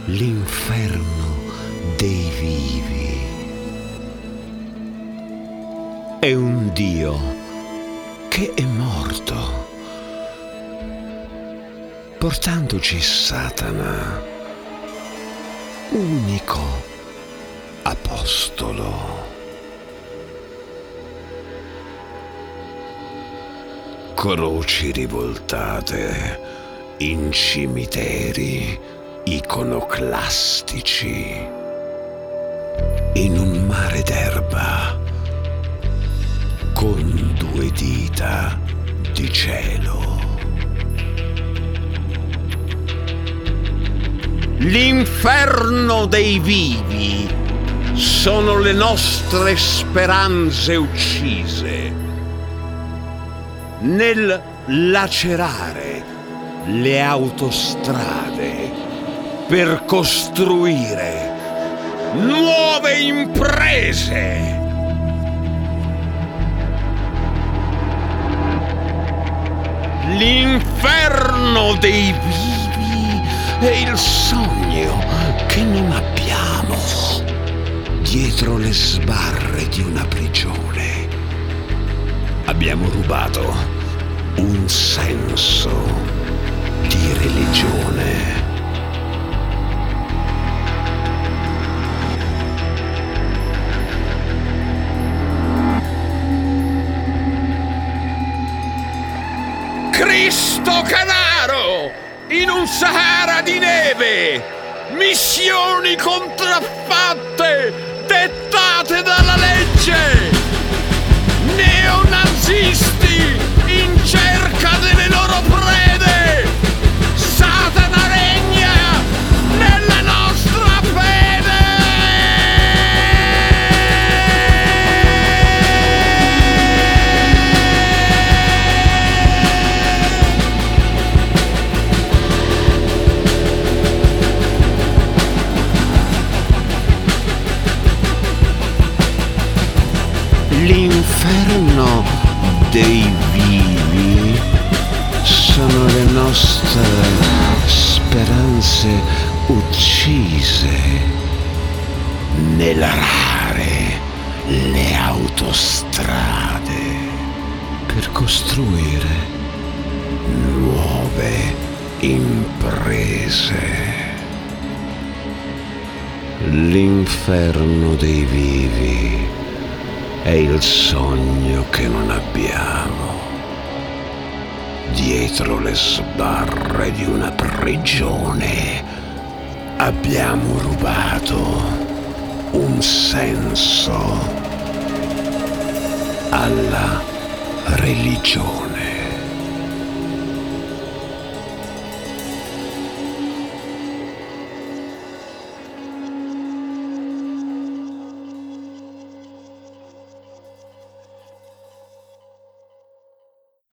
l'inferno dei vivi. È un Dio che è morto, portandoci Satana, unico apostolo. Croci rivoltate in cimiteri iconoclastici, in un mare d'erba con 2 dita di cielo. L'inferno dei vivi sono le nostre speranze uccise nel lacerare le autostrade per costruire nuove imprese. L'inferno dei vivi è il sogno che non abbiamo dietro le sbarre di una prigione. Abbiamo rubato un senso di religione. Cristo Canaro in un Sahara di neve, missioni contraffatte dettate dalla legge, neonazisti in cerca delle loro prede. Satana regna nella nostra fede. L'inferno dei vivi sono le nostre speranze uccise nell'arare le autostrade per costruire nuove imprese. L'inferno dei vivi è il sogno che non abbiamo dietro le sbarre di una prigione. Abbiamo rubato un senso alla religione.